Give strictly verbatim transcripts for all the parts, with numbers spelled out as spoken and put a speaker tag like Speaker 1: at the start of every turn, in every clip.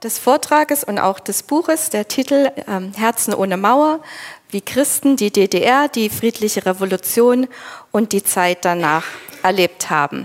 Speaker 1: des Vortrages und auch des Buches, der Titel ähm, Herzen ohne Mauer, wie Christen die D D R, die friedliche Revolution und die Zeit danach erlebt haben.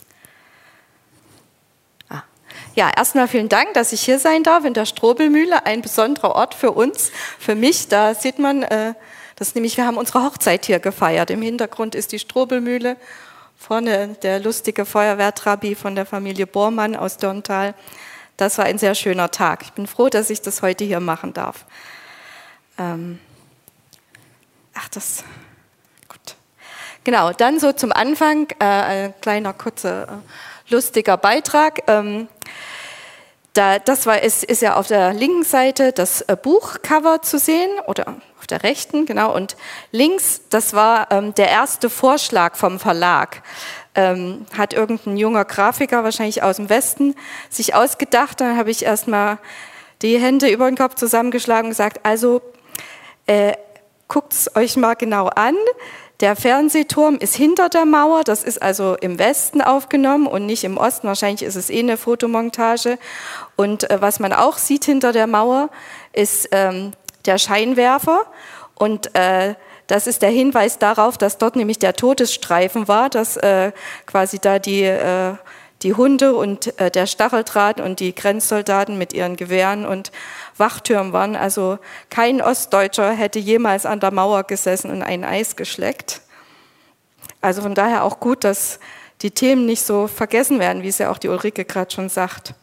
Speaker 1: Ah. Ja, erstmal vielen Dank, dass ich hier sein darf in der Strobelmühle, ein besonderer Ort für uns, für mich. Da sieht man, äh, das nämlich, wir haben unsere Hochzeit hier gefeiert. Im Hintergrund ist die Strobelmühle, vorne der lustige Feuerwehrtrabi von der Familie Bormann aus Dörntal. Das war ein sehr schöner Tag. Ich bin froh, dass ich das heute hier machen darf. Ähm Ach, das, gut. Genau, dann so zum Anfang, äh, ein kleiner, kurzer, äh, lustiger Beitrag. Ähm, da, das war, ist, ist ja auf der linken Seite das äh, Buchcover zu sehen, oder auf der rechten, genau, und links, das war ähm, der erste Vorschlag vom Verlag. Ähm, hat irgendein junger Grafiker, wahrscheinlich aus dem Westen, sich ausgedacht. Dann habe ich erstmal die Hände über den Kopf zusammengeschlagen und gesagt, also, äh, guckt es euch mal genau an. Der Fernsehturm ist hinter der Mauer, das ist also im Westen aufgenommen und nicht im Osten. Wahrscheinlich ist es eh eine Fotomontage. Und äh, was man auch sieht hinter der Mauer, ist ähm, der Scheinwerfer. Und äh, das ist der Hinweis darauf, dass dort nämlich der Todesstreifen war, dass äh, quasi da die, äh, die Hunde und äh, der Stacheldraht und die Grenzsoldaten mit ihren Gewehren und Wachtürmen waren. Also kein Ostdeutscher hätte jemals an der Mauer gesessen und ein Eis geschleckt. Also von daher auch gut, dass die Themen nicht so vergessen werden, wie es ja auch die Ulrike gerade schon sagt.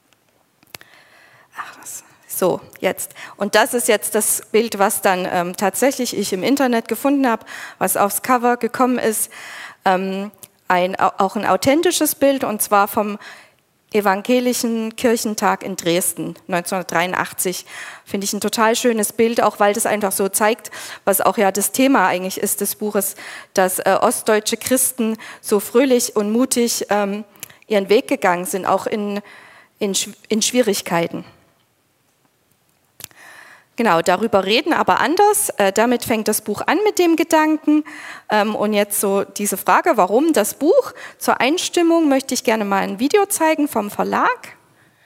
Speaker 1: Ach, das, so, jetzt. Und das ist jetzt das Bild, was dann ähm, tatsächlich ich im Internet gefunden habe, was aufs Cover gekommen ist. Ähm, ein, auch ein authentisches Bild, und zwar vom Evangelischen Kirchentag in Dresden neunzehnhundertdreiundachtzig. Finde ich ein total schönes Bild, auch weil das einfach so zeigt, was auch ja das Thema eigentlich ist des Buches, dass äh, ostdeutsche Christen so fröhlich und mutig ähm, ihren Weg gegangen sind, auch in, in, in Schwierigkeiten. Genau, darüber reden, aber anders. Äh, damit fängt das Buch an mit dem Gedanken. Ähm, und jetzt so diese Frage, warum das Buch? Zur Einstimmung möchte ich gerne mal ein Video zeigen vom Verlag.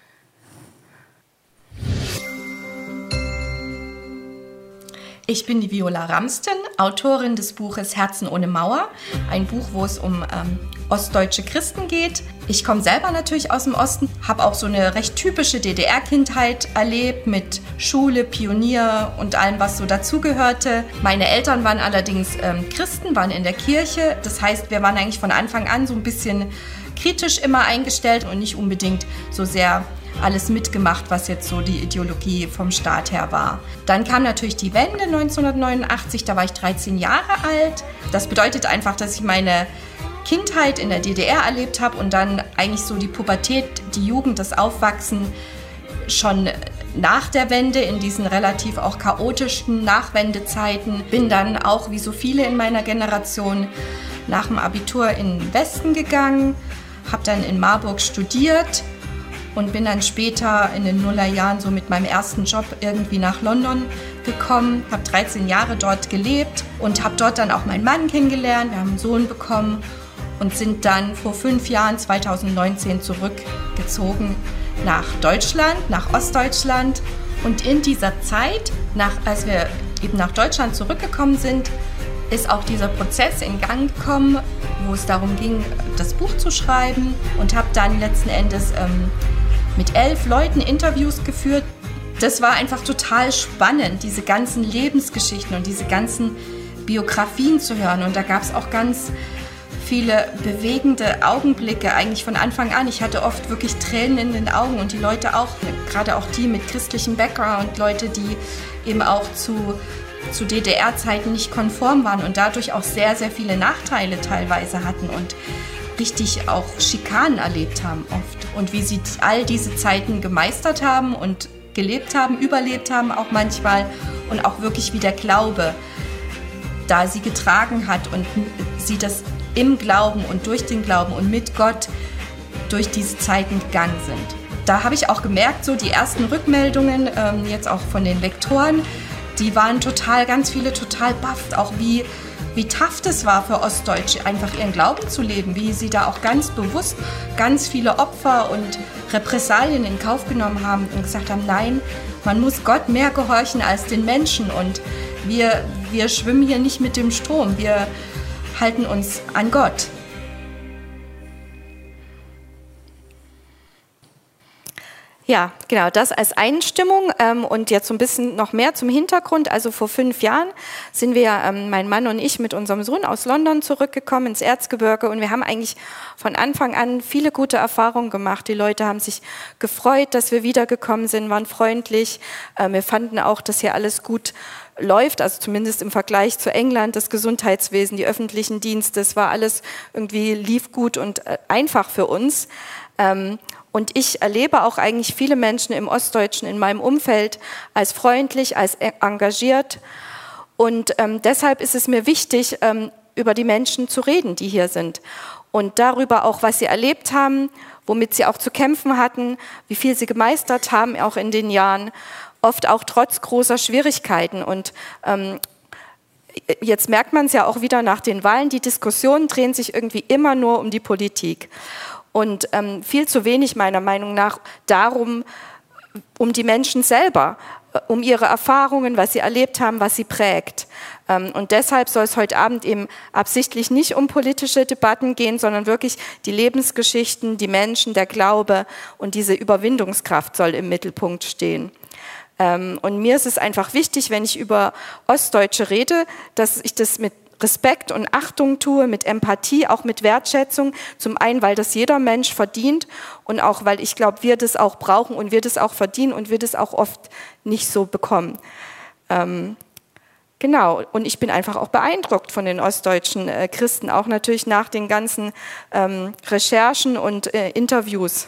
Speaker 1: Ich bin die Viola Ramsten, Autorin des Buches Herzen ohne Mauer, ein Buch, wo es um ähm, ostdeutsche Christen geht. Ich komme selber natürlich aus dem Osten, habe auch so eine recht typische D D R-Kindheit erlebt mit Schule, Pionier und allem, was so dazugehörte. Meine Eltern waren allerdings ähm, Christen, waren in der Kirche. Das heißt, wir waren eigentlich von Anfang an so ein bisschen kritisch immer eingestellt und nicht unbedingt so sehr alles mitgemacht, was jetzt so die Ideologie vom Staat her war. Dann kam natürlich die Wende neunzehnhundertneunundachtzig, da war ich dreizehn Jahre alt. Das bedeutet einfach, dass ich meine Kindheit in der D D R erlebt habe und dann eigentlich so die Pubertät, die Jugend, das Aufwachsen schon nach der Wende in diesen relativ auch chaotischen Nachwendezeiten. Bin dann auch, wie so viele in meiner Generation, nach dem Abitur in den Westen gegangen, habe dann in Marburg studiert und bin dann später in den Nullerjahren so mit meinem ersten Job irgendwie nach London gekommen, habe dreizehn Jahre dort gelebt und habe dort dann auch meinen Mann kennengelernt, wir haben einen Sohn bekommen und sind dann vor fünf Jahren, zweitausendneunzehn, zurückgezogen nach Deutschland, nach Ostdeutschland. Und in dieser Zeit, nach, als wir eben nach Deutschland zurückgekommen sind, ist auch dieser Prozess in Gang gekommen, wo es darum ging, das Buch zu schreiben, und habe dann letzten Endes ähm, mit elf Leuten Interviews geführt. Das war einfach total spannend, diese ganzen Lebensgeschichten und diese ganzen Biografien zu hören. Und da gab es auch ganz viele bewegende Augenblicke, eigentlich von Anfang an. Ich hatte oft wirklich Tränen in den Augen und die Leute auch, gerade auch die mit christlichem Background, Leute, die eben auch zu, zu D D R-Zeiten nicht konform waren und dadurch auch sehr, sehr viele Nachteile teilweise hatten und richtig auch Schikanen erlebt haben oft. Und wie sie all diese Zeiten gemeistert haben und gelebt haben, überlebt haben auch manchmal, und auch wirklich wie der Glaube da sie getragen hat und sie das im Glauben und durch den Glauben und mit Gott durch diese Zeiten gegangen sind. Da habe ich auch gemerkt, so die ersten Rückmeldungen, ähm, jetzt auch von den Lektoren, die waren total, ganz viele total baff, auch wie, wie tough das war für Ostdeutsche, einfach ihren Glauben zu leben, wie sie da auch ganz bewusst ganz viele Opfer und Repressalien in Kauf genommen haben und gesagt haben, nein, man muss Gott mehr gehorchen als den Menschen und wir, wir schwimmen hier nicht mit dem Strom, wir halten uns an Gott.
Speaker 2: Ja, genau, das als Einstimmung ähm, und jetzt so ein bisschen noch mehr zum Hintergrund. Also vor fünf Jahren sind wir, ähm, mein Mann und ich, mit unserem Sohn aus London zurückgekommen ins Erzgebirge und wir haben eigentlich von Anfang an viele gute Erfahrungen gemacht. Die Leute haben sich gefreut, dass wir wiedergekommen sind, waren freundlich. Äh, wir fanden auch, dass hier alles gut läuft, also zumindest im Vergleich zu England, das Gesundheitswesen, die öffentlichen Dienste, es war alles irgendwie, lief gut und äh, einfach für uns. Ähm, Und ich erlebe auch eigentlich viele Menschen im Ostdeutschen in meinem Umfeld als freundlich, als engagiert. Und ähm, deshalb ist es mir wichtig, ähm, über die Menschen zu reden, die hier sind. Und darüber auch, was sie erlebt haben, womit sie auch zu kämpfen hatten, wie viel sie gemeistert haben, auch in den Jahren, oft auch trotz großer Schwierigkeiten. Und ähm, jetzt merkt man es ja auch wieder nach den Wahlen, die Diskussionen drehen sich irgendwie immer nur um die Politik. Und ähm, viel zu wenig meiner Meinung nach darum, um die Menschen selber, um ihre Erfahrungen, was sie erlebt haben, was sie prägt. Ähm, und deshalb soll es heute Abend eben absichtlich nicht um politische Debatten gehen, sondern wirklich die Lebensgeschichten, die Menschen, der Glaube und diese Überwindungskraft soll im Mittelpunkt stehen. Ähm, und mir ist es einfach wichtig, wenn ich über Ostdeutsche rede, dass ich das mit Respekt und Achtung tue, mit Empathie, auch mit Wertschätzung. Zum einen, weil das jeder Mensch verdient und auch, weil ich glaube, wir das auch brauchen und wir das auch verdienen und wir das auch oft nicht so bekommen. Ähm, genau, und ich bin einfach auch beeindruckt von den ostdeutschen äh, Christen, auch natürlich nach den ganzen ähm, Recherchen und äh, Interviews.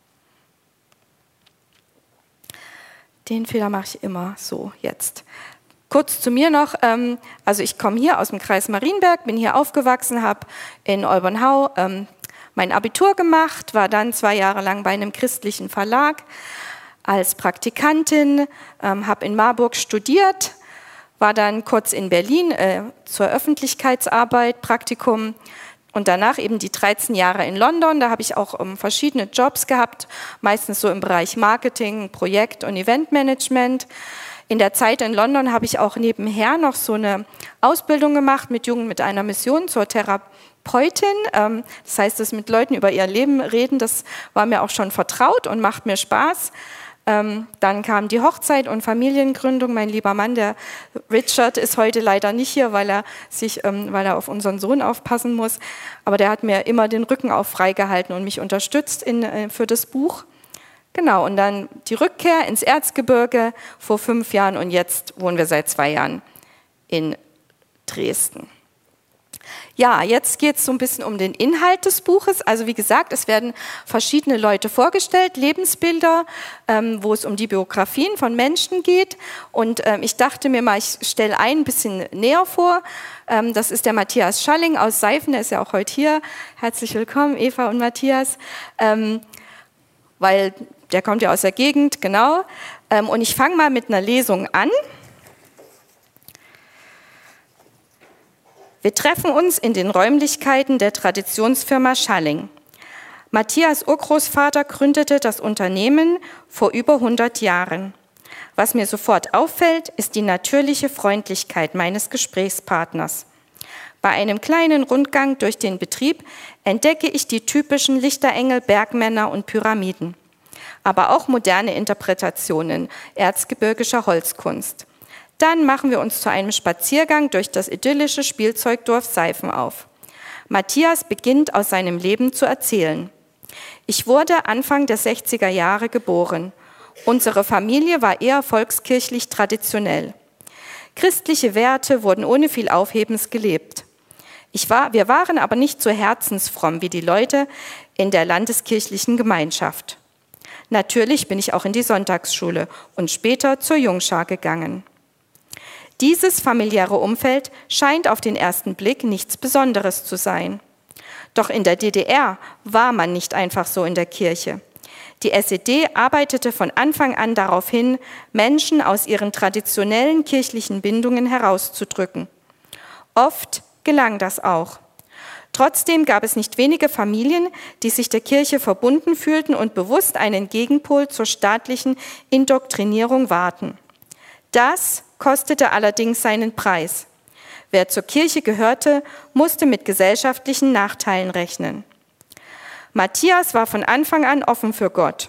Speaker 2: Den Fehler mache ich immer so jetzt. Kurz zu mir noch, ähm, also ich komme hier aus dem Kreis Marienberg, bin hier aufgewachsen, habe in Olbernhau ähm, mein Abitur gemacht, war dann zwei Jahre lang bei einem christlichen Verlag als Praktikantin, ähm, habe in Marburg studiert, war dann kurz in Berlin äh, zur Öffentlichkeitsarbeit, Praktikum und danach eben die dreizehn Jahre in London. Da habe ich auch ähm, verschiedene Jobs gehabt, meistens so im Bereich Marketing, Projekt- und Eventmanagement. In der Zeit in London habe ich auch nebenher noch so eine Ausbildung gemacht mit Jugend mit einer Mission zur Therapeutin. Das heißt, das mit Leuten über ihr Leben reden, das war mir auch schon vertraut und macht mir Spaß. Dann kam die Hochzeit und Familiengründung. Mein lieber Mann, der Richard, ist heute leider nicht hier, weil er, sich, weil er auf unseren Sohn aufpassen muss. Aber der hat mir immer den Rücken auch freigehalten und mich unterstützt in, für das Buch. Genau, und dann die Rückkehr ins Erzgebirge vor fünf Jahren und jetzt wohnen wir seit zwei Jahren in Dresden. Ja, jetzt geht es so ein bisschen um den Inhalt des Buches. Also wie gesagt, es werden verschiedene Leute vorgestellt, Lebensbilder, ähm, wo es um die Biografien von Menschen geht. Und ähm, ich dachte mir mal, ich stelle einen ein bisschen näher vor. Ähm, das ist der Matthias Schalling aus Seifen, der ist ja auch heute hier. Herzlich willkommen, Eva und Matthias. Ähm, weil der kommt ja aus der Gegend, genau. Ähm, und ich fange mal mit einer Lesung an. Wir treffen uns in den Räumlichkeiten der Traditionsfirma Schalling. Matthias' Urgroßvater gründete das Unternehmen vor über hundert Jahren. Was mir sofort auffällt, ist die natürliche Freundlichkeit meines Gesprächspartners. Bei einem kleinen Rundgang durch den Betrieb entdecke ich die typischen Lichterengel, Bergmänner und Pyramiden, aber auch moderne Interpretationen erzgebirgischer Holzkunst. Dann machen wir uns zu einem Spaziergang durch das idyllische Spielzeugdorf Seifen auf. Matthias beginnt aus seinem Leben zu erzählen. Ich wurde Anfang der sechziger Jahre geboren. Unsere Familie war eher volkskirchlich traditionell. Christliche Werte wurden ohne viel Aufhebens gelebt. Ich war, wir waren aber nicht so herzensfromm wie die Leute in der landeskirchlichen Gemeinschaft. Natürlich bin ich auch in die Sonntagsschule und später zur Jungschar gegangen. Dieses familiäre Umfeld scheint auf den ersten Blick nichts Besonderes zu sein. Doch in der D D R war man nicht einfach so in der Kirche. Die S E D arbeitete von Anfang an darauf hin, Menschen aus ihren traditionellen kirchlichen Bindungen herauszudrücken. Oft gelang das auch. Trotzdem gab es nicht wenige Familien, die sich der Kirche verbunden fühlten und bewusst einen Gegenpol zur staatlichen Indoktrinierung wahrten. Das kostete allerdings seinen Preis. Wer zur Kirche gehörte, musste mit gesellschaftlichen Nachteilen rechnen. Matthias war von Anfang an offen für Gott.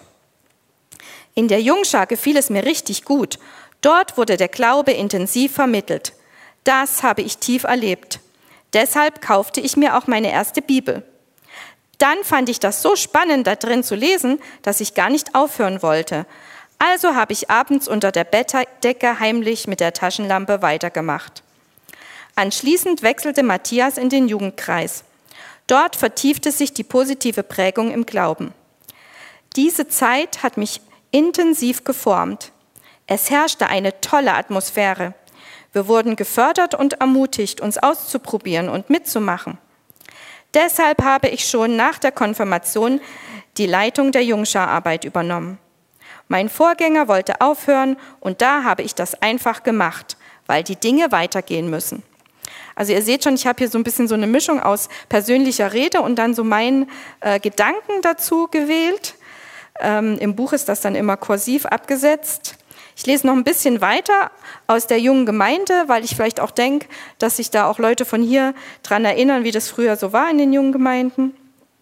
Speaker 2: In der Jungschar gefiel es mir richtig gut. Dort wurde der Glaube intensiv vermittelt. Das habe ich tief erlebt. Deshalb kaufte ich mir auch meine erste Bibel. Dann fand ich das so spannend, da drin zu lesen, dass ich gar nicht aufhören wollte. Also habe ich abends unter der Bettdecke heimlich mit der Taschenlampe weitergemacht. Anschließend wechselte Matthias in den Jugendkreis. Dort vertiefte sich die positive Prägung im Glauben. Diese Zeit hat mich intensiv geformt. Es herrschte eine tolle Atmosphäre. Wir wurden gefördert und ermutigt, uns auszuprobieren und mitzumachen. Deshalb habe ich schon nach der Konfirmation die Leitung der Jungschararbeit übernommen. Mein Vorgänger wollte aufhören und da habe ich das einfach gemacht, weil die Dinge weitergehen müssen. Also ihr seht schon, ich habe hier so ein bisschen so eine Mischung aus persönlicher Rede und dann so meinen äh, Gedanken dazu gewählt. Ähm, im Buch ist das dann immer kursiv abgesetzt. Ich lese noch ein bisschen weiter aus der jungen Gemeinde, weil ich vielleicht auch denke, dass sich da auch Leute von hier dran erinnern, wie das früher so war in den jungen Gemeinden.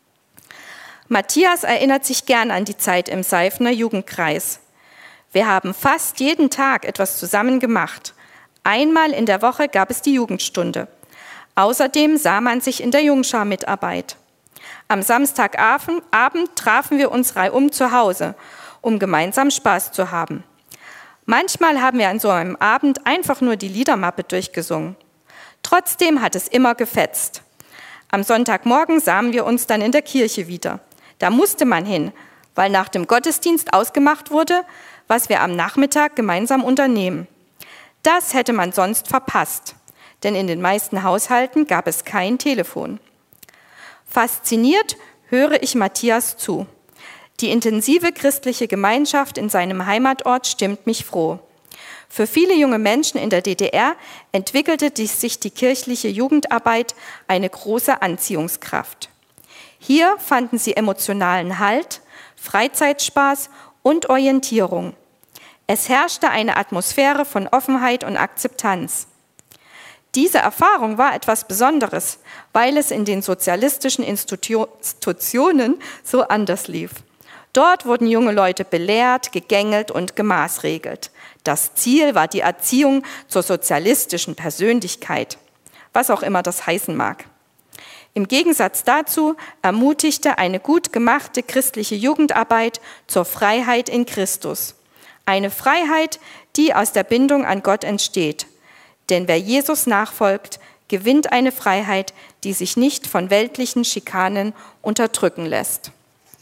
Speaker 2: Matthias erinnert sich gern an die Zeit im Seifener Jugendkreis. Wir haben fast jeden Tag etwas zusammen gemacht. Einmal in der Woche gab es die Jugendstunde. Außerdem sah man sich in der Jungschar-Mitarbeit. Am Samstagabend Abend trafen wir uns reihum zu Hause, um gemeinsam Spaß zu haben. Manchmal haben wir an so einem Abend einfach nur die Liedermappe durchgesungen. Trotzdem hat es immer gefetzt. Am Sonntagmorgen sahen wir uns dann in der Kirche wieder. Da musste man hin, weil nach dem Gottesdienst ausgemacht wurde, was wir am Nachmittag gemeinsam unternehmen. Das hätte man sonst verpasst, denn in den meisten Haushalten gab es kein Telefon. Fasziniert höre ich Matthias zu. Die intensive christliche Gemeinschaft in seinem Heimatort stimmt mich froh. Für viele junge Menschen in der D D R entwickelte sich die kirchliche Jugendarbeit eine große Anziehungskraft. Hier fanden sie emotionalen Halt, Freizeitspaß und Orientierung. Es herrschte eine Atmosphäre von Offenheit und Akzeptanz. Diese Erfahrung war etwas Besonderes, weil es in den sozialistischen Institutionen so anders lief. Dort wurden junge Leute belehrt, gegängelt und gemaßregelt. Das Ziel war die Erziehung zur sozialistischen Persönlichkeit, was auch immer das heißen mag. Im Gegensatz dazu ermutigte eine gut gemachte christliche Jugendarbeit zur Freiheit in Christus. Eine Freiheit, die aus der Bindung an Gott entsteht. Denn wer Jesus nachfolgt, gewinnt eine Freiheit, die sich nicht von weltlichen Schikanen unterdrücken lässt.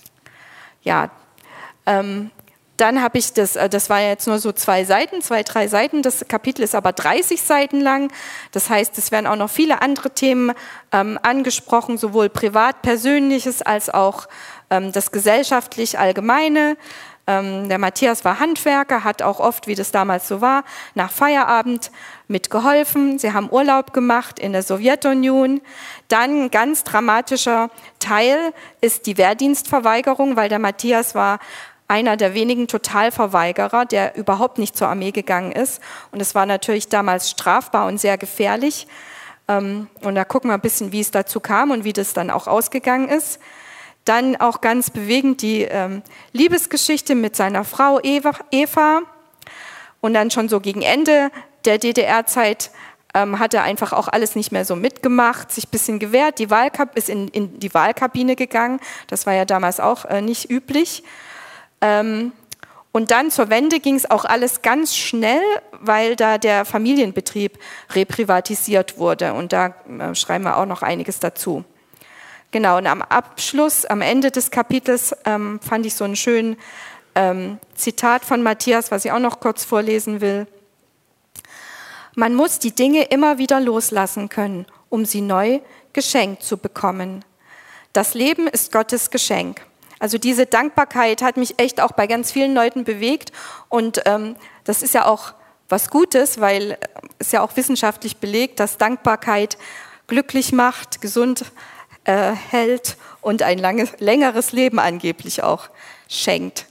Speaker 2: Ja, ähm, dann habe ich das, das war jetzt nur so zwei Seiten, zwei, drei Seiten, das Kapitel ist aber dreißig Seiten lang. Das heißt, es werden auch noch viele andere Themen ähm, angesprochen, sowohl privat, persönliches als auch ähm, das gesellschaftlich Allgemeine. Ähm, der Matthias war Handwerker, hat auch oft, wie das damals so war, nach Feierabend mitgeholfen. Sie haben Urlaub gemacht in der Sowjetunion. Dann ein ganz dramatischer Teil ist die Wehrdienstverweigerung, weil der Matthias war einer der wenigen Totalverweigerer, der überhaupt nicht zur Armee gegangen ist. Und es war natürlich damals strafbar und sehr gefährlich. Und da gucken wir ein bisschen, wie es dazu kam und wie das dann auch ausgegangen ist. Dann auch ganz bewegend die Liebesgeschichte mit seiner Frau Eva. Und dann schon so gegen Ende der D D R-Zeit hat er einfach auch alles nicht mehr so mitgemacht, sich ein bisschen gewehrt, die Wahlkab- ist in, in die Wahlkabine gegangen. Das war ja damals auch nicht üblich. Und dann zur Wende ging es auch alles ganz schnell, weil da der Familienbetrieb reprivatisiert wurde. Und da schreiben wir auch noch einiges dazu. Genau, und am Abschluss, am Ende des Kapitels, ähm, fand ich so ein schönes ähm, Zitat von Matthias, was ich auch noch kurz vorlesen will. Man muss die Dinge immer wieder loslassen können, um sie neu geschenkt zu bekommen. Das Leben ist Gottes Geschenk. Also diese Dankbarkeit hat mich echt auch bei ganz vielen Leuten bewegt und ähm, das ist ja auch was Gutes, weil es ja auch wissenschaftlich belegt, dass Dankbarkeit glücklich macht, gesund äh, hält und ein langes, längeres Leben angeblich auch schenkt.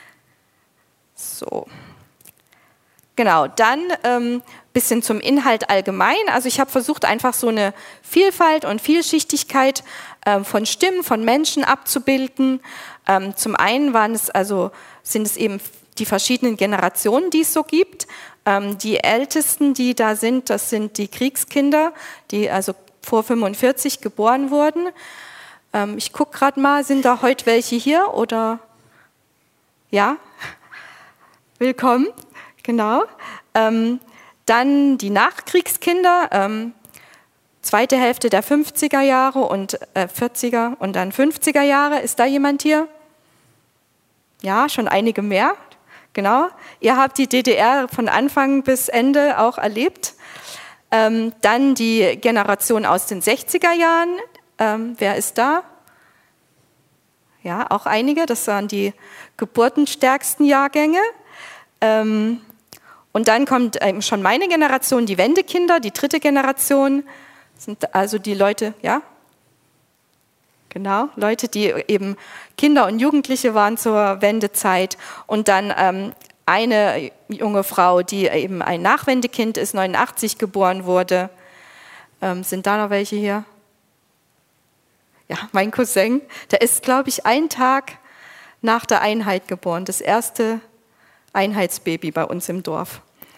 Speaker 2: So. Genau, dann ein ähm, bisschen zum Inhalt allgemein. Also ich habe versucht, einfach so eine Vielfalt und Vielschichtigkeit ähm, von Stimmen, von Menschen abzubilden. Ähm, zum einen waren es also, sind es eben die verschiedenen Generationen, die es so gibt. Ähm, die ältesten, die da sind, das sind die Kriegskinder, die also vor fünfundvierzig geboren wurden. Ähm, ich gucke gerade mal, sind da heute welche hier oder? Ja? Willkommen, genau. Ähm, dann die Nachkriegskinder, ähm, zweite Hälfte der fünfziger Jahre und äh, vierziger und dann fünfziger Jahre. Ist da jemand hier? Ja, schon einige mehr. Genau. Ihr habt die D D R von Anfang bis Ende auch erlebt. Ähm, dann die Generation aus den sechziger Jahren. Ähm, wer ist da? Ja, auch einige. Das waren die geburtenstärksten Jahrgänge. Ähm, und dann kommt eben schon meine Generation, die Wendekinder, die dritte Generation. Das sind also die Leute, ja? Genau, Leute, die eben Kinder und Jugendliche waren zur Wendezeit. Und dann ähm, eine junge Frau, die eben ein Nachwendekind ist, neunundachtzig geboren wurde. Ähm, sind da noch welche hier? Ja, mein Cousin, der ist, glaube ich, einen Tag nach der Einheit geboren. Das erste Einheitsbaby bei uns im Dorf.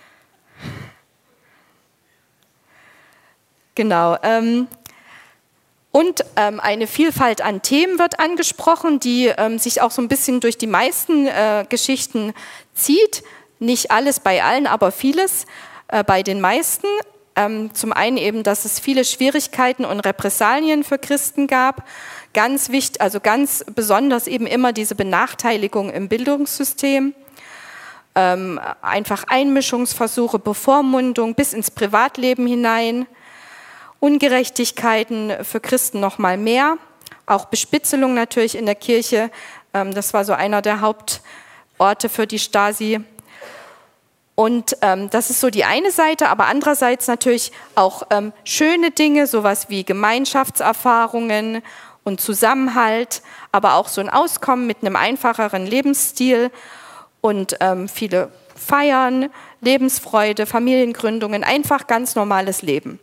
Speaker 2: Genau. Ähm, Und ähm, eine Vielfalt an Themen wird angesprochen, die ähm, sich auch so ein bisschen durch die meisten äh, Geschichten zieht. Nicht alles bei allen, aber vieles äh, bei den meisten. Ähm, zum einen eben, dass es viele Schwierigkeiten und Repressalien für Christen gab. Ganz wichtig, also ganz besonders eben immer diese Benachteiligung im Bildungssystem. Ähm, einfach Einmischungsversuche, Bevormundung bis ins Privatleben hinein. Ungerechtigkeiten für Christen noch mal mehr, auch Bespitzelung natürlich in der Kirche, das war so einer der Hauptorte für die Stasi. Und ähm, das ist so die eine Seite, aber andererseits natürlich auch ähm, schöne Dinge, sowas wie Gemeinschaftserfahrungen und Zusammenhalt, aber auch so ein Auskommen mit einem einfacheren Lebensstil und ähm, viele Feiern, Lebensfreude, Familiengründungen, einfach ganz normales Leben.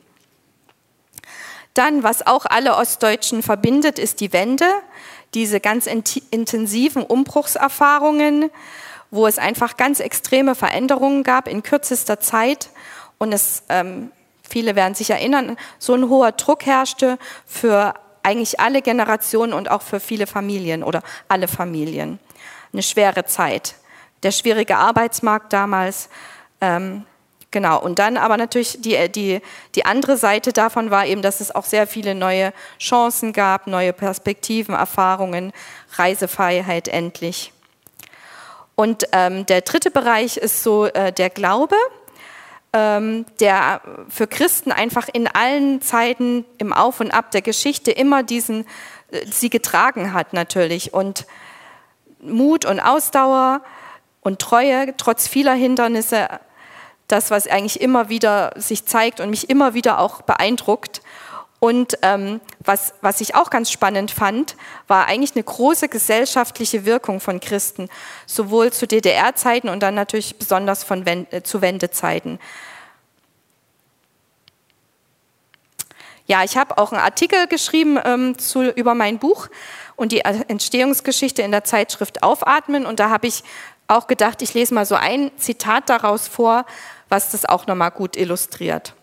Speaker 2: Dann, was auch alle Ostdeutschen verbindet, ist die Wende, diese ganz intensiven Umbruchserfahrungen, wo es einfach ganz extreme Veränderungen gab in kürzester Zeit und es, ähm, viele werden sich erinnern, so ein hoher Druck herrschte für eigentlich alle Generationen und auch für viele Familien oder alle Familien. Eine schwere Zeit. Der schwierige Arbeitsmarkt damals, ähm, Genau, und dann aber natürlich die, die, die andere Seite davon war eben, dass es auch sehr viele neue Chancen gab, neue Perspektiven, Erfahrungen, Reisefreiheit endlich. Und ähm, der dritte Bereich ist so äh, der Glaube, ähm, der für Christen einfach in allen Zeiten im Auf und Ab der Geschichte immer diesen, äh, sie getragen hat natürlich. Und Mut und Ausdauer und Treue, trotz vieler Hindernisse, das, was eigentlich immer wieder sich zeigt und mich immer wieder auch beeindruckt. Und ähm, was, was ich auch ganz spannend fand, war eigentlich eine große gesellschaftliche Wirkung von Christen, sowohl zu D D R-Zeiten und dann natürlich besonders von Wende, zu Wendezeiten. Ja, ich habe auch einen Artikel geschrieben ähm, zu, über mein Buch und die Entstehungsgeschichte in der Zeitschrift Aufatmen. Und da habe ich auch gedacht, ich lese mal so ein Zitat daraus vor, was das auch nochmal gut illustriert.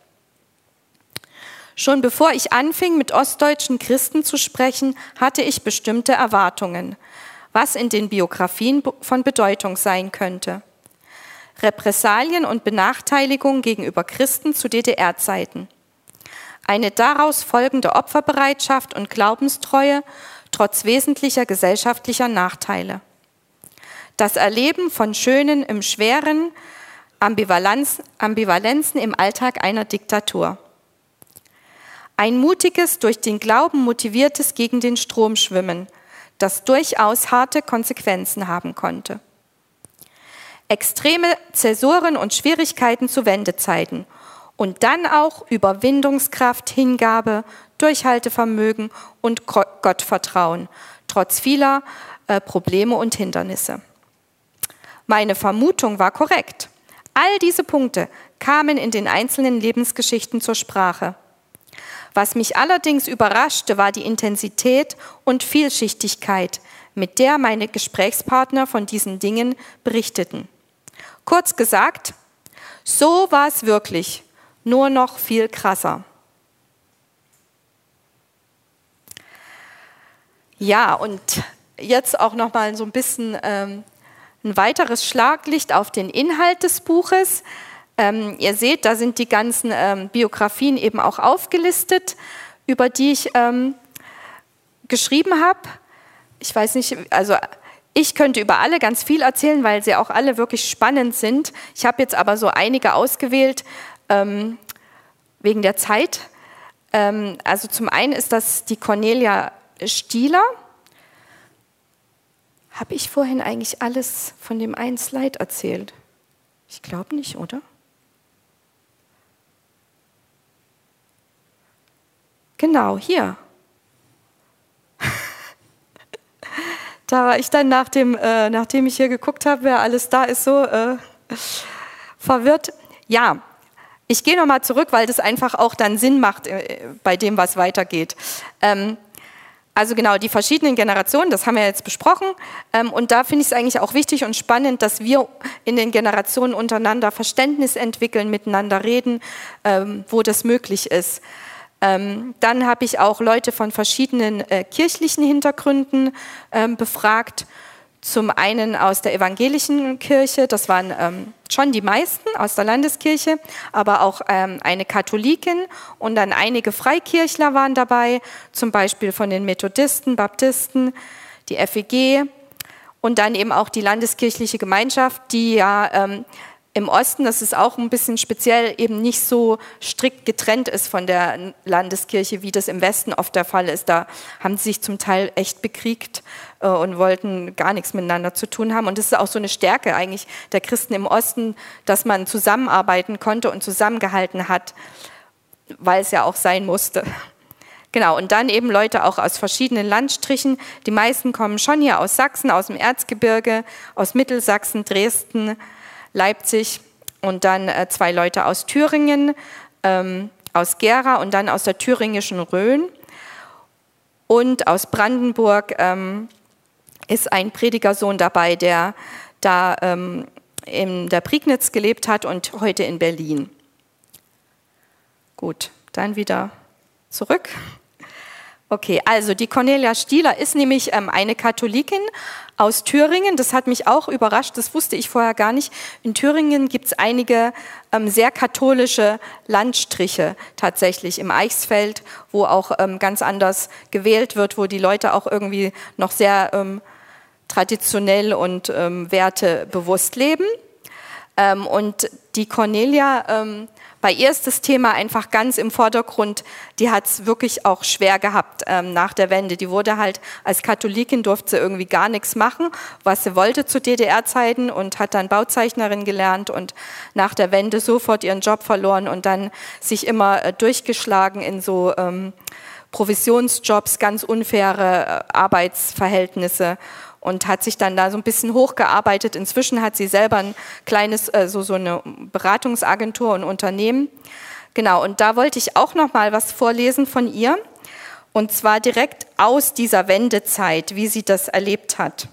Speaker 2: Schon bevor ich anfing, mit ostdeutschen Christen zu sprechen, hatte ich bestimmte Erwartungen, was in den Biografien von Bedeutung sein könnte. Repressalien und Benachteiligung gegenüber Christen zu D D R-Zeiten. Eine daraus folgende Opferbereitschaft und Glaubenstreue trotz wesentlicher gesellschaftlicher Nachteile. Das Erleben von Schönen im Schweren, Ambivalenz, Ambivalenzen im Alltag einer Diktatur. Ein mutiges, durch den Glauben motiviertes gegen den Strom schwimmen, das durchaus harte Konsequenzen haben konnte. Extreme Zäsuren und Schwierigkeiten zu Wendezeiten Und dann auch Überwindungskraft, Hingabe, Durchhaltevermögen und Gottvertrauen, trotz vieler äh, Probleme und Hindernisse. Meine Vermutung war korrekt. All diese Punkte kamen in den einzelnen Lebensgeschichten zur Sprache. Was mich allerdings überraschte, war die Intensität und Vielschichtigkeit, mit der meine Gesprächspartner von diesen Dingen berichteten. Kurz gesagt, so war es wirklich, nur noch viel krasser. Ja, und jetzt auch noch mal so ein bisschen ähm, ein weiteres Schlaglicht auf den Inhalt des Buches. Ähm, ihr seht, da sind die ganzen ähm, Biografien eben auch aufgelistet, über die ich ähm, geschrieben habe. Ich weiß nicht, also ich könnte über alle ganz viel erzählen, weil sie auch alle wirklich spannend sind. Ich habe jetzt aber so einige ausgewählt ähm, wegen der Zeit. Ähm, also zum einen ist das die Cornelia Stieler. Habe ich vorhin eigentlich alles von dem einen Slide erzählt? Ich glaube nicht, oder? Genau, hier. Da war ich dann, nach dem, äh, nachdem ich hier geguckt habe, wer alles da ist, so äh, verwirrt. Ja, ich gehe nochmal zurück, weil das einfach auch dann Sinn macht äh, bei dem, was weitergeht. Ähm, also genau, die verschiedenen Generationen, das haben wir jetzt besprochen. Ähm, und da finde ich es eigentlich auch wichtig und spannend, dass wir in den Generationen untereinander Verständnis entwickeln, miteinander reden, ähm, wo das möglich ist. Ähm, dann habe ich auch Leute von verschiedenen äh, kirchlichen Hintergründen ähm, befragt. Zum einen aus der evangelischen Kirche, das waren ähm, schon die meisten aus der Landeskirche, aber auch ähm, eine Katholikin und dann einige Freikirchler waren dabei, zum Beispiel von den Methodisten, Baptisten, die F E G und dann eben auch die landeskirchliche Gemeinschaft, die ja ähm, im Osten, das ist auch ein bisschen speziell, eben nicht so strikt getrennt ist von der Landeskirche, wie das im Westen oft der Fall ist. Da haben sie sich zum Teil echt bekriegt äh, und wollten gar nichts miteinander zu tun haben. Und das ist auch so eine Stärke eigentlich der Christen im Osten, dass man zusammenarbeiten konnte und zusammengehalten hat, weil es ja auch sein musste. Genau, und dann eben Leute auch aus verschiedenen Landstrichen. Die meisten kommen schon hier aus Sachsen, aus dem Erzgebirge, aus Mittelsachsen, Dresden, Leipzig und dann äh, zwei Leute aus Thüringen, ähm, aus Gera und dann aus der thüringischen Rhön. Und aus Brandenburg ähm, ist ein Predigersohn dabei, der da ähm, in der Prignitz gelebt hat und heute in Berlin. Gut, dann wieder zurück. Okay, also die Cornelia Stieler ist nämlich ähm, eine Katholikin aus Thüringen. Das hat mich auch überrascht, das wusste ich vorher gar nicht. In Thüringen gibt es einige ähm, sehr katholische Landstriche tatsächlich im Eichsfeld, wo auch ähm, ganz anders gewählt wird, wo die Leute auch irgendwie noch sehr ähm, traditionell und ähm, wertebewusst leben. Ähm, und die Cornelia, ähm, bei ihr ist das Thema einfach ganz im Vordergrund. Die hat es wirklich auch schwer gehabt ähm, nach der Wende. Die wurde halt als Katholikin, durfte sie irgendwie gar nichts machen, was sie wollte zu D D R-Zeiten und hat dann Bauzeichnerin gelernt und nach der Wende sofort ihren Job verloren und dann sich immer äh, durchgeschlagen in so ähm, Provisionsjobs, ganz unfaire äh, Arbeitsverhältnisse. Und hat sich dann da so ein bisschen hochgearbeitet. Inzwischen hat sie selber ein kleines, äh, so, so eine Beratungsagentur und Unternehmen. Genau, und da wollte ich auch noch mal was vorlesen von ihr. Und zwar direkt aus dieser Wendezeit, wie sie das erlebt hat.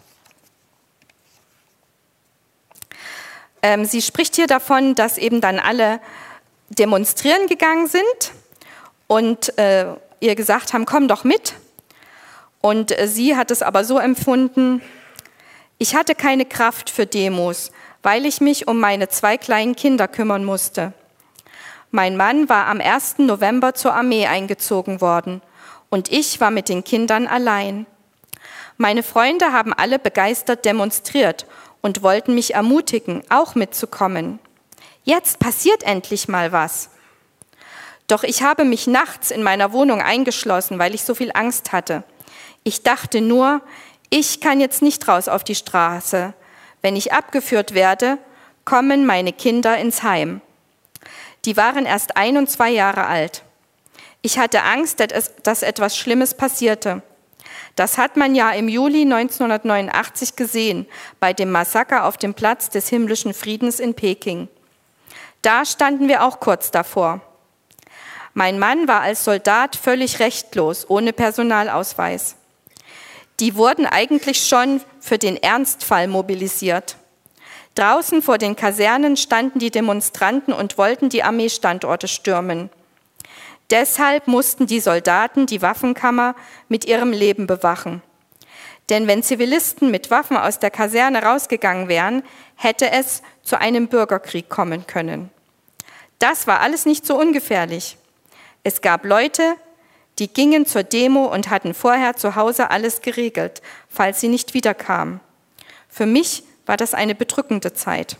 Speaker 2: Ähm, sie spricht hier davon, dass eben dann alle demonstrieren gegangen sind und äh, ihr gesagt haben, komm doch mit. Und sie hat es aber so empfunden, ich hatte keine Kraft für Demos, weil ich mich um meine zwei kleinen Kinder kümmern musste. Mein Mann war am ersten November zur Armee eingezogen worden und ich war mit den Kindern allein. Meine Freunde haben alle begeistert demonstriert und wollten mich ermutigen, auch mitzukommen. Jetzt passiert endlich mal was. Doch ich habe mich nachts in meiner Wohnung eingeschlossen, weil ich so viel Angst hatte. Ich dachte nur, ich kann jetzt nicht raus auf die Straße. Wenn ich abgeführt werde, kommen meine Kinder ins Heim. Die waren erst ein und zwei Jahre alt. Ich hatte Angst, dass etwas Schlimmes passierte. Das hat man ja im Juli neunzehnhundertneunundachtzig gesehen, bei dem Massaker auf dem Platz des himmlischen Friedens in Peking. Da standen wir auch kurz davor. Mein Mann war als Soldat völlig rechtlos, ohne Personalausweis. Die wurden eigentlich schon für den Ernstfall mobilisiert. Draußen vor den Kasernen standen die Demonstranten und wollten die Armeestandorte stürmen. Deshalb mussten die Soldaten die Waffenkammer mit ihrem Leben bewachen. Denn wenn Zivilisten mit Waffen aus der Kaserne rausgegangen wären, hätte es zu einem Bürgerkrieg kommen können. Das war alles nicht so ungefährlich. Es gab Leute, die gingen zur Demo und hatten vorher zu Hause alles geregelt, falls sie nicht wiederkamen. Für mich war das eine bedrückende Zeit.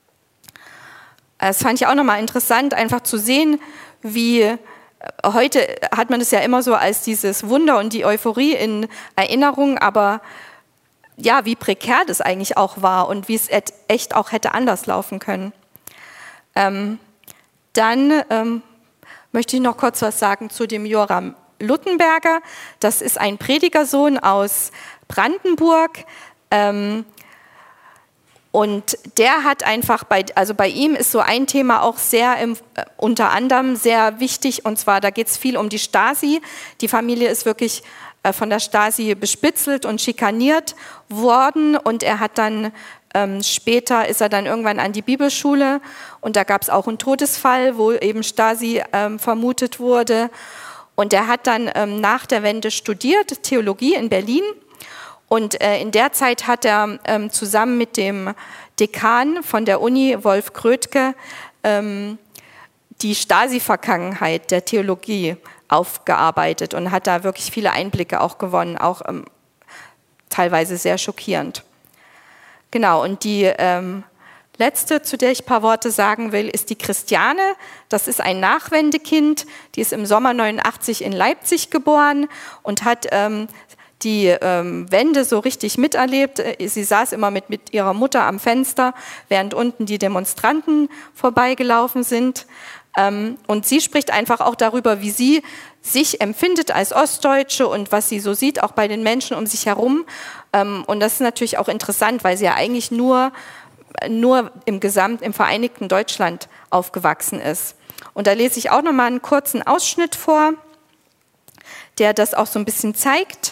Speaker 2: Das fand ich auch nochmal interessant, einfach zu sehen, wie heute hat man es ja immer so als dieses Wunder und die Euphorie in Erinnerung, aber ja, wie prekär das eigentlich auch war und wie es echt auch hätte anders laufen können. Ähm, dann ähm, möchte ich noch kurz was sagen zu dem Joram Luttenberger. Das ist ein Predigersohn aus Brandenburg. Ähm, Und der hat einfach, bei, also bei ihm ist so ein Thema auch sehr, im, äh, unter anderem sehr wichtig, und zwar, da geht es viel um die Stasi. Die Familie ist wirklich äh, von der Stasi bespitzelt und schikaniert worden, und er hat dann, ähm, später ist er dann irgendwann an die Bibelschule, und da gab es auch einen Todesfall, wo eben Stasi ähm, vermutet wurde. Und er hat dann ähm, nach der Wende studiert, Theologie in Berlin. Und äh, in der Zeit hat er ähm, zusammen mit dem Dekan von der Uni, Wolf Krötke, ähm, die Stasi-Vergangenheit der Theologie aufgearbeitet und hat da wirklich viele Einblicke auch gewonnen, auch ähm, teilweise sehr schockierend. Genau, und die ähm, letzte, zu der ich ein paar Worte sagen will, ist die Christiane. Das ist ein Nachwendekind, die ist im Sommer neunundachtzig in Leipzig geboren und hat ähm, die ähm, Wende so richtig miterlebt. Sie saß immer mit, mit ihrer Mutter am Fenster, während unten die Demonstranten vorbeigelaufen sind. Ähm, und sie spricht einfach auch darüber, wie sie sich empfindet als Ostdeutsche und was sie so sieht, auch bei den Menschen um sich herum. Ähm, und das ist natürlich auch interessant, weil sie ja eigentlich nur, nur im Gesamt, im Vereinigten Deutschland aufgewachsen ist. Und da lese ich auch nochmal einen kurzen Ausschnitt vor, der das auch so ein bisschen zeigt.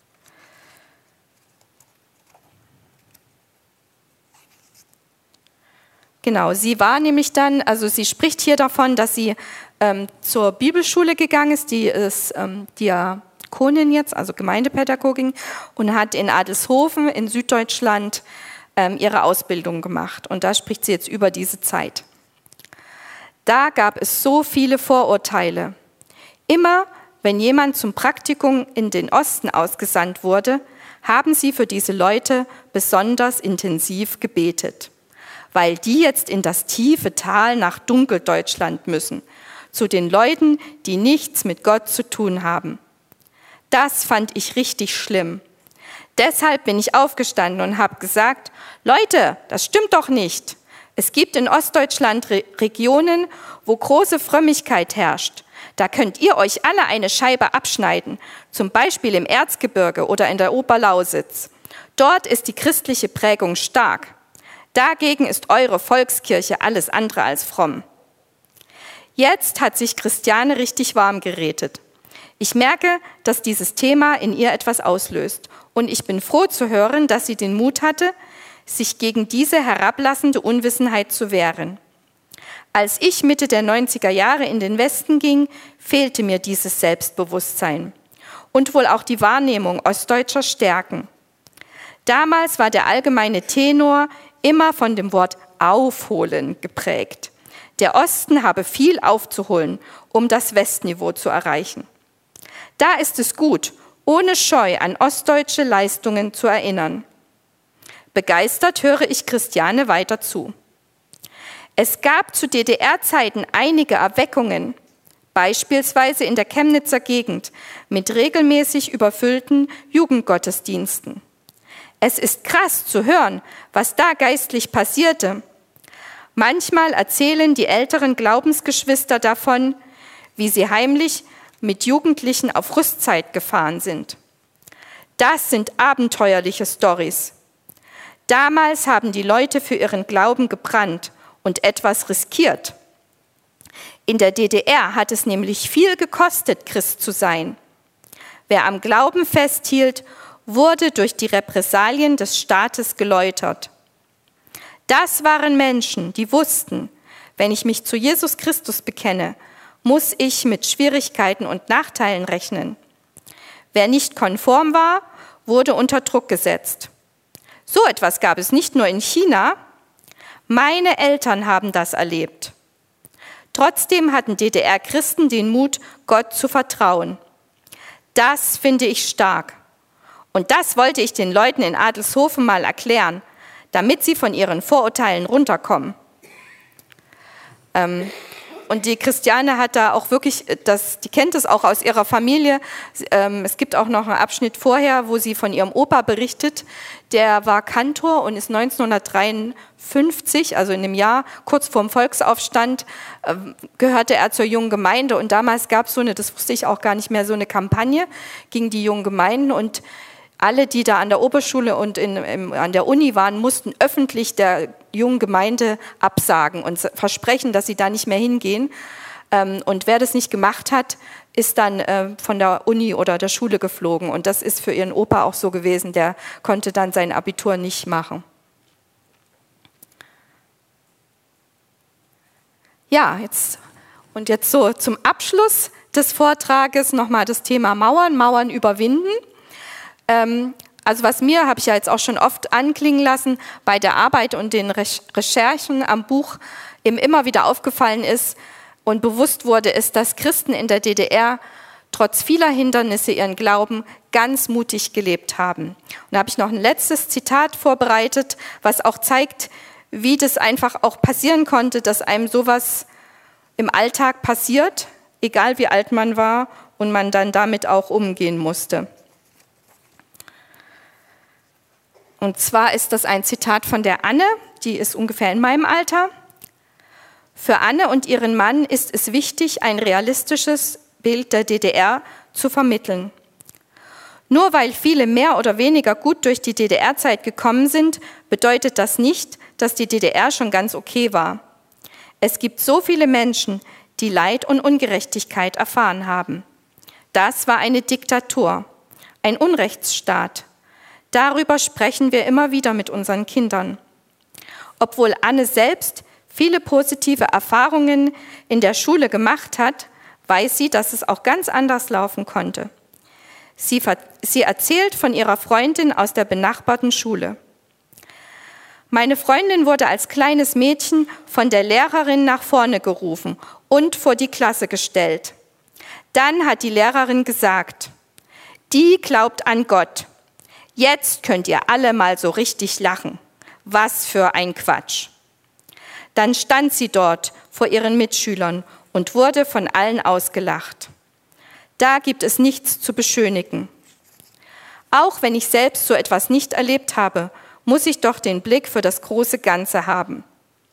Speaker 2: Genau, sie war nämlich dann, also sie spricht hier davon, dass sie ähm, zur Bibelschule gegangen ist, die ist ähm, Diakonin jetzt, also Gemeindepädagogin, und hat in Adelshofen in Süddeutschland ähm, ihre Ausbildung gemacht. Und da spricht sie jetzt über diese Zeit. Da gab es so viele Vorurteile. Immer, wenn jemand zum Praktikum in den Osten ausgesandt wurde, haben sie für diese Leute besonders intensiv gebetet, weil die jetzt in das tiefe Tal nach Dunkeldeutschland müssen, zu den Leuten, die nichts mit Gott zu tun haben. Das fand ich richtig schlimm. Deshalb bin ich aufgestanden und habe gesagt, Leute, das stimmt doch nicht. Es gibt in Ostdeutschland Re- Regionen, wo große Frömmigkeit herrscht. Da könnt ihr euch alle eine Scheibe abschneiden, zum Beispiel im Erzgebirge oder in der Oberlausitz. Dort ist die christliche Prägung stark. Dagegen ist eure Volkskirche alles andere als fromm. Jetzt hat sich Christiane richtig warm geredet. Ich merke, dass dieses Thema in ihr etwas auslöst. Und ich bin froh zu hören, dass sie den Mut hatte, sich gegen diese herablassende Unwissenheit zu wehren. Als ich Mitte der neunziger Jahre in den Westen ging, fehlte mir dieses Selbstbewusstsein und wohl auch die Wahrnehmung ostdeutscher Stärken. Damals war der allgemeine Tenor immer von dem Wort aufholen geprägt. Der Osten habe viel aufzuholen, um das Westniveau zu erreichen. Da ist es gut, ohne Scheu an ostdeutsche Leistungen zu erinnern. Begeistert höre ich Christiane weiter zu. Es gab zu D D R-Zeiten einige Erweckungen, beispielsweise in der Chemnitzer Gegend, mit regelmäßig überfüllten Jugendgottesdiensten. Es ist krass zu hören, was da geistlich passierte. Manchmal erzählen die älteren Glaubensgeschwister davon, wie sie heimlich mit Jugendlichen auf Rüstzeit gefahren sind. Das sind abenteuerliche Storys. Damals haben die Leute für ihren Glauben gebrannt und etwas riskiert. In der D D R hat es nämlich viel gekostet, Christ zu sein. Wer am Glauben festhielt, wurde durch die Repressalien des Staates geläutert. Das waren Menschen, die wussten, wenn ich mich zu Jesus Christus bekenne, muss ich mit Schwierigkeiten und Nachteilen rechnen. Wer nicht konform war, wurde unter Druck gesetzt. So etwas gab es nicht nur in China. Meine Eltern haben das erlebt. Trotzdem hatten D D R-Christen den Mut, Gott zu vertrauen. Das finde ich stark. Und das wollte ich den Leuten in Adelshofen mal erklären, damit sie von ihren Vorurteilen runterkommen. Ähm, und die Christiane hat da auch wirklich, das, die kennt es auch aus ihrer Familie. Ähm, es gibt auch noch einen Abschnitt vorher, wo sie von ihrem Opa berichtet. Der war Kantor und ist neunzehnhundertdreiundfünfzig, also in dem Jahr kurz vorm Volksaufstand, äh, gehörte er zur jungen Gemeinde. Und damals gab es so eine, das wusste ich auch gar nicht mehr, so eine Kampagne gegen die jungen Gemeinden. Und alle, die da an der Oberschule und in, im, an der Uni waren, mussten öffentlich der jungen Gemeinde absagen und versprechen, dass sie da nicht mehr hingehen. Ähm, und wer das nicht gemacht hat, ist dann äh, von der Uni oder der Schule geflogen. Und das ist für ihren Opa auch so gewesen. Der konnte dann sein Abitur nicht machen. Ja, jetzt und jetzt so zum Abschluss des Vortrages nochmal das Thema Mauern, Mauern überwinden. Also was mir, habe ich ja jetzt auch schon oft anklingen lassen, bei der Arbeit und den Recherchen am Buch eben immer wieder aufgefallen ist und bewusst wurde, ist, dass Christen in der D D R trotz vieler Hindernisse ihren Glauben ganz mutig gelebt haben. Und da habe ich noch ein letztes Zitat vorbereitet, was auch zeigt, wie das einfach auch passieren konnte, dass einem sowas im Alltag passiert, egal wie alt man war und man dann damit auch umgehen musste. Und zwar ist das ein Zitat von der Anne, die ist ungefähr in meinem Alter. Für Anne und ihren Mann ist es wichtig, ein realistisches Bild der D D R zu vermitteln. Nur weil viele mehr oder weniger gut durch die D D R-Zeit gekommen sind, bedeutet das nicht, dass die D D R schon ganz okay war. Es gibt so viele Menschen, die Leid und Ungerechtigkeit erfahren haben. Das war eine Diktatur, ein Unrechtsstaat. Darüber sprechen wir immer wieder mit unseren Kindern. Obwohl Anne selbst viele positive Erfahrungen in der Schule gemacht hat, weiß sie, dass es auch ganz anders laufen konnte. Sie, sie erzählt von ihrer Freundin aus der benachbarten Schule. Meine Freundin wurde als kleines Mädchen von der Lehrerin nach vorne gerufen und vor die Klasse gestellt. Dann hat die Lehrerin gesagt, die glaubt an Gott. Jetzt könnt ihr alle mal so richtig lachen. Was für ein Quatsch. Dann stand sie dort vor ihren Mitschülern und wurde von allen ausgelacht. Da gibt es nichts zu beschönigen. Auch wenn ich selbst so etwas nicht erlebt habe, muss ich doch den Blick für das große Ganze haben.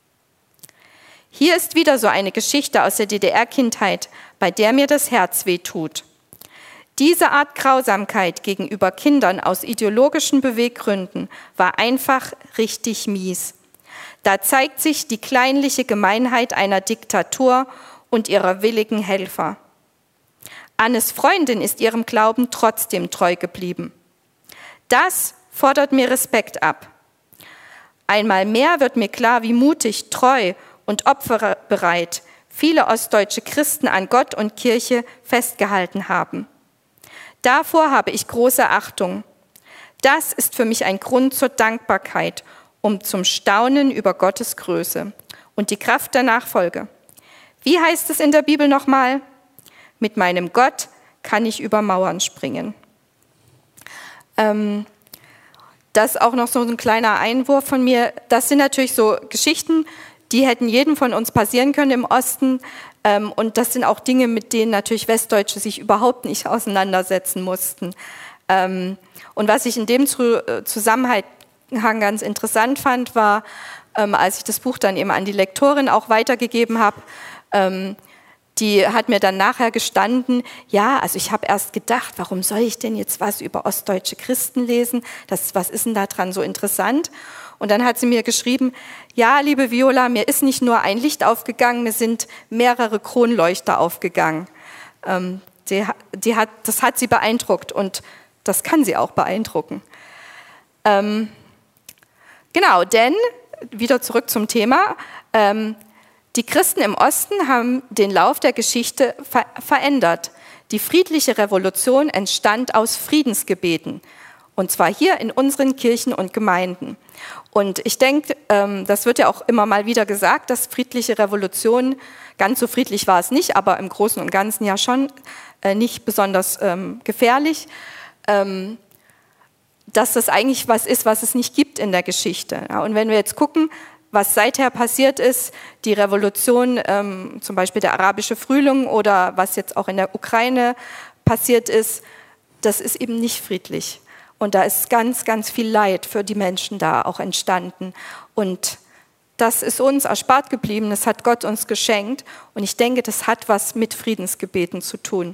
Speaker 2: Hier ist wieder so eine Geschichte aus der D D R-Kindheit, bei der mir das Herz wehtut. Diese Art Grausamkeit gegenüber Kindern aus ideologischen Beweggründen war einfach richtig mies. Da zeigt sich die kleinliche Gemeinheit einer Diktatur und ihrer willigen Helfer. Annes Freundin ist ihrem Glauben trotzdem treu geblieben. Das fordert mir Respekt ab. Einmal mehr wird mir klar, wie mutig, treu und opferbereit viele ostdeutsche Christen an Gott und Kirche festgehalten haben. Davor habe ich große Achtung. Das ist für mich ein Grund zur Dankbarkeit, um zum Staunen über Gottes Größe und die Kraft der Nachfolge. Wie heißt es in der Bibel nochmal? Mit meinem Gott kann ich über Mauern springen. Ähm, das ist auch noch so ein kleiner Einwurf von mir. Das sind natürlich so Geschichten, die hätten jedem von uns passieren können im Osten. Ähm, und das sind auch Dinge, mit denen natürlich Westdeutsche sich überhaupt nicht auseinandersetzen mussten. Ähm, und was ich in dem Zusammenhang ganz interessant fand, war, ähm, als ich das Buch dann eben an die Lektorin auch weitergegeben habe. Ähm, die hat mir dann nachher gestanden, ja, also ich habe erst gedacht, warum soll ich denn jetzt was über ostdeutsche Christen lesen? Das, was ist denn da dran so interessant? Und dann hat sie mir geschrieben, ja, liebe Viola, mir ist nicht nur ein Licht aufgegangen, mir sind mehrere Kronleuchter aufgegangen. Ähm, die, die hat, das hat sie beeindruckt und das kann sie auch beeindrucken. Ähm, genau, denn, wieder zurück zum Thema, ähm, die Christen im Osten haben den Lauf der Geschichte ver- verändert. Die friedliche Revolution entstand aus Friedensgebeten. Und zwar hier in unseren Kirchen und Gemeinden. Und ich denke, ähm, das wird ja auch immer mal wieder gesagt, dass friedliche Revolution, ganz so friedlich war es nicht, aber im Großen und Ganzen ja schon äh, nicht besonders ähm, gefährlich, ähm, dass das eigentlich was ist, was es nicht gibt in der Geschichte. Ja, und wenn wir jetzt gucken, was seither passiert ist, die Revolution, ähm, zum Beispiel der arabische Frühling oder was jetzt auch in der Ukraine passiert ist, das ist eben nicht friedlich. Und da ist ganz, ganz viel Leid für die Menschen da auch entstanden. Und das ist uns erspart geblieben, das hat Gott uns geschenkt. Und ich denke, das hat was mit Friedensgebeten zu tun.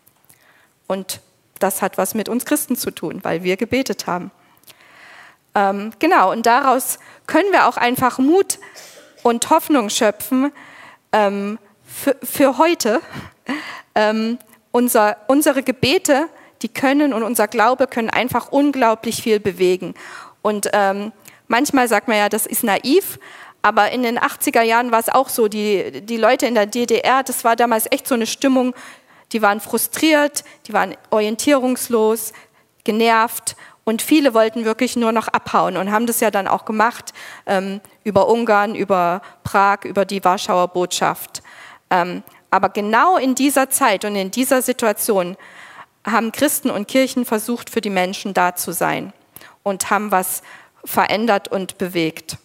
Speaker 2: Und das hat was mit uns Christen zu tun, weil wir gebetet haben. Ähm, genau, und daraus können wir auch einfach Mut und Hoffnung schöpfen ähm, für, für heute. Ähm, unser, unsere Gebete, die können und unser Glaube können einfach unglaublich viel bewegen. Und ähm, manchmal sagt man ja, das ist naiv, aber in den achtziger Jahren war es auch so, die, die Leute in der D D R, das war damals echt so eine Stimmung, die waren frustriert, die waren orientierungslos, genervt und viele wollten wirklich nur noch abhauen und haben das ja dann auch gemacht ähm, über Ungarn, über Prag, über die Warschauer Botschaft. Ähm, aber genau in dieser Zeit und in dieser Situation haben Christen und Kirchen versucht, für die Menschen da zu sein und haben was verändert und bewegt.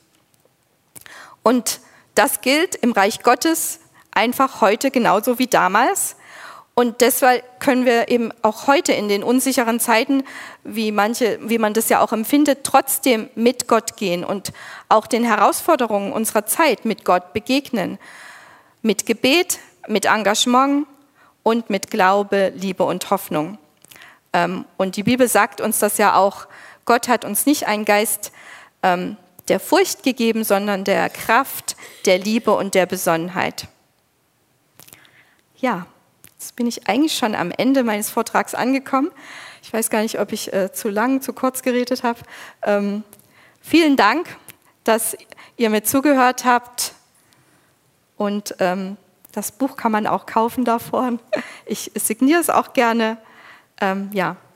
Speaker 2: Und das gilt im Reich Gottes einfach heute genauso wie damals. Und deshalb können wir eben auch heute in den unsicheren Zeiten, wie manche, wie man das ja auch empfindet, trotzdem mit Gott gehen und auch den Herausforderungen unserer Zeit mit Gott begegnen. Mit Gebet, mit Engagement und mit Glaube, Liebe und Hoffnung. Und die Bibel sagt uns das ja auch, Gott hat uns nicht einen Geist der Furcht gegeben, sondern der Kraft, der Liebe und der Besonnenheit. Ja. Jetzt bin ich eigentlich schon am Ende meines Vortrags angekommen. Ich weiß gar nicht, ob ich äh, zu lang, zu kurz geredet habe. Ähm, vielen Dank, dass ihr mir zugehört habt. Und ähm, das Buch kann man auch kaufen davon. Ich signiere es auch gerne. Ähm, ja.